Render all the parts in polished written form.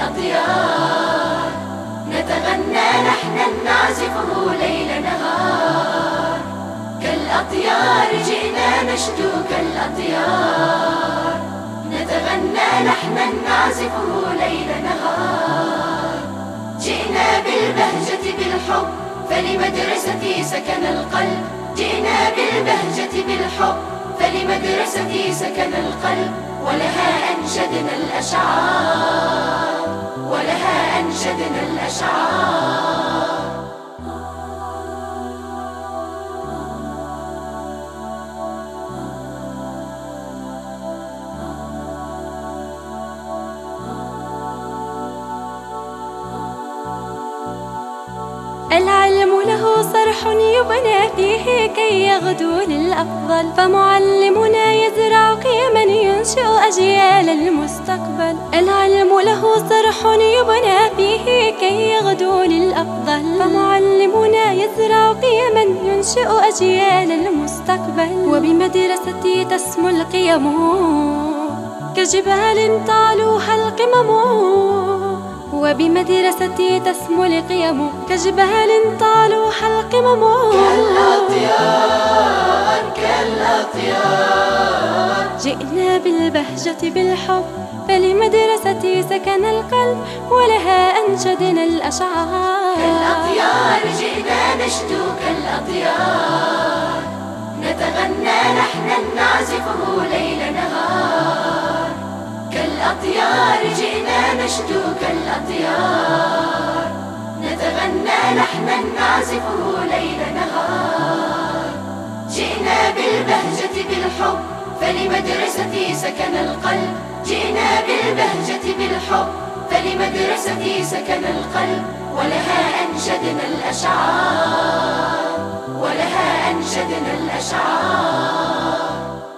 كالأطيار، نتغنى نحنا نعزفه ليل نهار. كالأطيار جئنا نشدو كالأطيار، نتغنى نحنا نعزفه ليل نهار. جئنا بالبهجة بالحب فلمدرستي سكن القلب، جئنا بالبهجة بالحب فلمدرستي سكن القلب. ولها أنشدنا الأشعار، ولها أنشدنا الأشعار. العلم له صرح يبنى فيه كي يغدو للأفضل، فمعلمنا يزرع قيما ينشئ أجيال المستقبل. العلم له صرح يبنى فيه كي يغدو للأفضل، فمعلمنا يزرع قيما ينشئ أجيال المستقبل. وبمدرستي تسمو القيم كجبال تعلوها القمم، وبمدرستي تسمو القيم كجبال تعلوها القمم. كالأطيار كالأطيار، جئنا بالبهجة بالحب فلمدرستي سكن القلب، ولها أنشدنا الأشعار. كالأطيار جئنا نشدو كالأطيار، نتغنى نحنا نعزفه ليل نهار. كالأطيار جئنا نشدو كالأطيار، نتغنى نحنا نعزفه ليل نهار. جئنا بالبهجة بالحب فلمدرستي سكن القلب، جئنا بالبهجة بالحب فلمدرستي سكن القلب. ولها أنشدنا الأشعار، ولها أنشدنا الأشعار.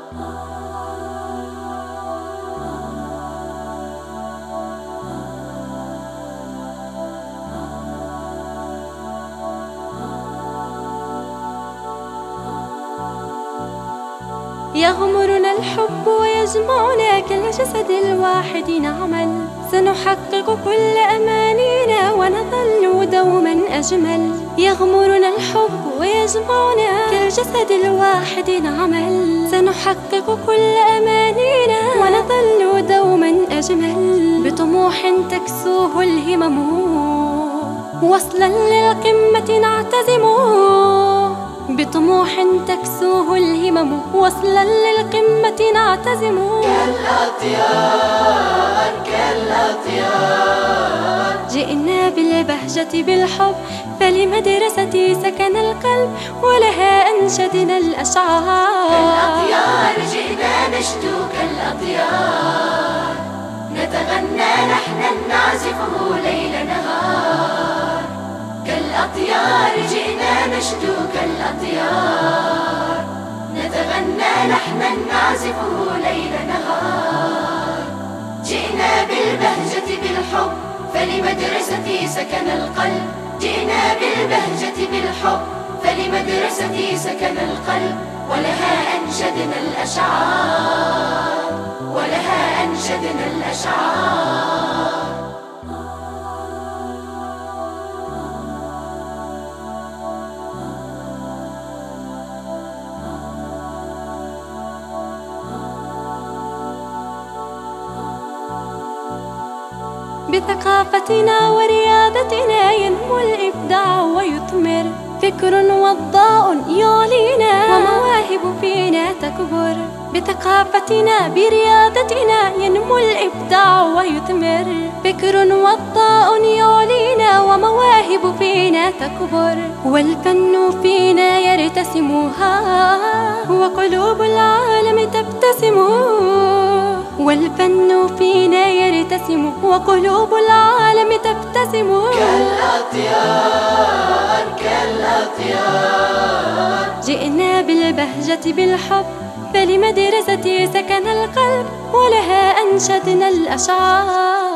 يغمرنا الحب ويجمعنا كالجسد الواحد نعمل، سنحقق كل أمانينا ونظل دوما أجمل. يغمرنا الحب ويجمعنا كالجسد الواحد نعمل، سنحقق كل أمانينا ونظل دوما أجمل. بطموح تكسوه الهمم وصلا للقمة نعتزم، بطموح تكسوه الهمم وصلا للقمة نعتزم. كالأطيار كالأطيار، جئنا بالبهجة بالحب فلمدرستي سكن القلب، ولها أنشدنا الأشعار. كالأطيار جئنا نشدو كالأطيار، نتغنى نحنا نعزفه ليل نهار. كالأطيار جئنا نشدو كالأطيار، نتغنى نحنا نعزفه ليل نهار. جئنا بالبهجة بالحب فلمدرستي سكن القلب، جئنا بالبهجة بالحب فلمدرستي سكن القلب. ولها أنشدنا الأشعار، ولها أنشدنا الأشعار. بثقافتنا ورياضتنا ينمو الإبداع ويثمر، فكر وضاء يعلينا ومواهب فينا تكبر. بثقافتنا برياضتنا ينمو الإبداع ويثمر، فكر وضاء يعلينا ومواهب فينا تكبر. والفن فينا يرتسمها وقلوب العالم تبتسم، والفن فينا يرتسم وقلوب العالم تبتسم. كالأطيار كالأطيار، جئنا بالبهجة بالحب فلمدرستي سكن القلب، ولها أنشدنا الأشعار.